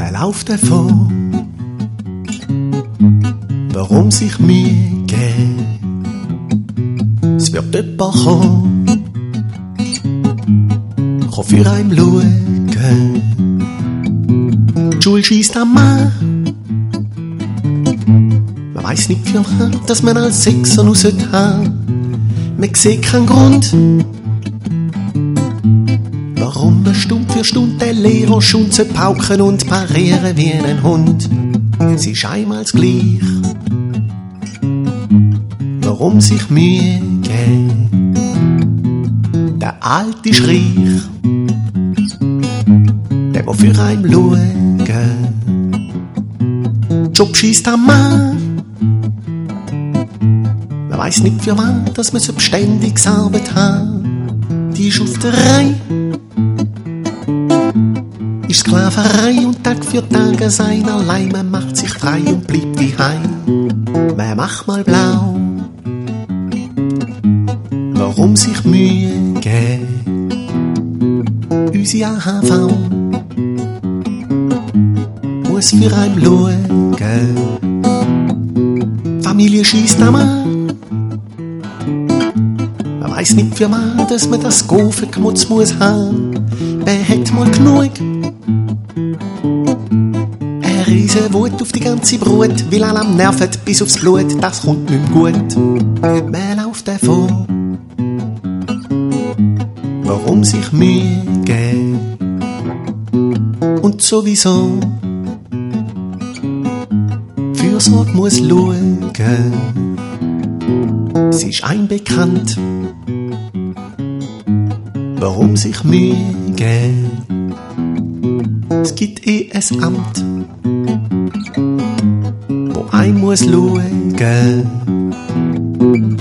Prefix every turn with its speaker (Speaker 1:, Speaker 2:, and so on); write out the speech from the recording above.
Speaker 1: Man lauft davon, warum sich Mühe geben? Es wird jemand kommen, kann für einen schauen. Die Schule scheisst am Mann. Man weiss nicht für was, dass man als Sechser noch haben sollte. Man sieht keinen Grund, warum man Stunde für Stunde den Lehrer schunzen, pauken und parieren wie ein Hund. Es ist einmal gleich, warum sich Mühe geben. Der Alte ist reich, der will für einen schauen. Job scheisst am Mann. Man weiss nicht für was, dass man so beständig Arbeit hat. Die ist auf der Reihe, ist Sklaverei und Tag für Tag sein allein. Man macht sich frei und bleibt daheim. Man macht mal blau, warum sich Mühe geben. Unsere AHV muss für einen schauen. Familie scheisst am Mann. Man weiss nicht für was, dass man das Gofen-Gemutz muss haben. Wer hat mal genug? Eine riesen Wut auf die ganze Brut, weil alle am Nerven bis aufs Blut, das kommt nicht gut. Man läuft davon, warum sich Mühe geben. Und sowieso, Fürsorge muss schauen. Es ist ein bekannt, warum sich Mühe geben. Es gibt ein Amt, wo ein muss schauen.